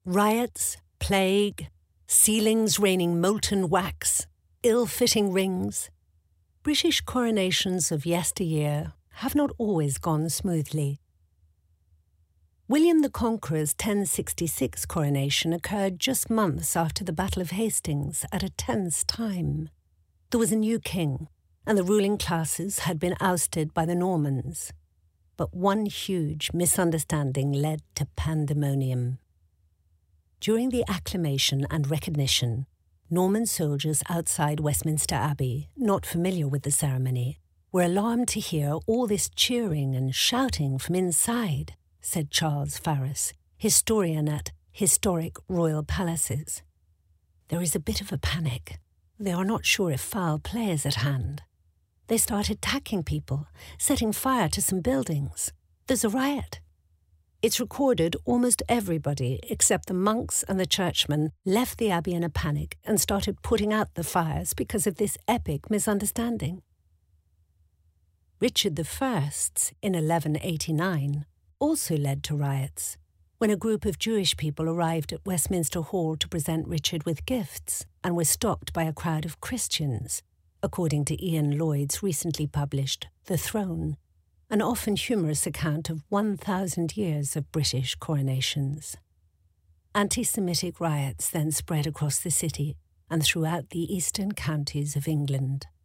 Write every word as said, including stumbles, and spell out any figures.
Riots, plague, ceilings raining molten wax, ill-fitting rings. British coronations of yesteryear have not always gone smoothly. William the Conqueror's ten sixty-six coronation occurred just months after the Battle of Hastings at a tense time. There was a new king, and the ruling classes had been ousted by the Normans. But one huge misunderstanding led to pandemonium. During the acclamation and recognition, Norman soldiers outside Westminster Abbey, not familiar with the ceremony, were alarmed to hear all this cheering and shouting from inside, said Charles Farris, historian at Historic Royal Palaces. There is a bit of a panic. They are not sure if foul play is at hand. They start attacking people, setting fire to some buildings. There's a riot. It's recorded almost everybody, except the monks and the churchmen, left the abbey in a panic and started putting out the fires because of this epic misunderstanding. Richard the First's, in eleven eighty-nine, also led to riots, when a group of Jewish people arrived at Westminster Hall to present Richard with gifts and were stopped by a crowd of Christians, according to Ian Lloyd's recently published The Throne, an often humorous account of one thousand years of British coronations. Anti-Semitic riots then spread across the city and throughout the eastern counties of England.